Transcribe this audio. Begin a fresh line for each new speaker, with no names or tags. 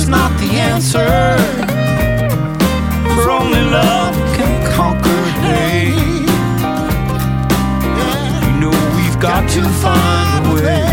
is not the answer, for only love can conquer hate. You know we've got to find a way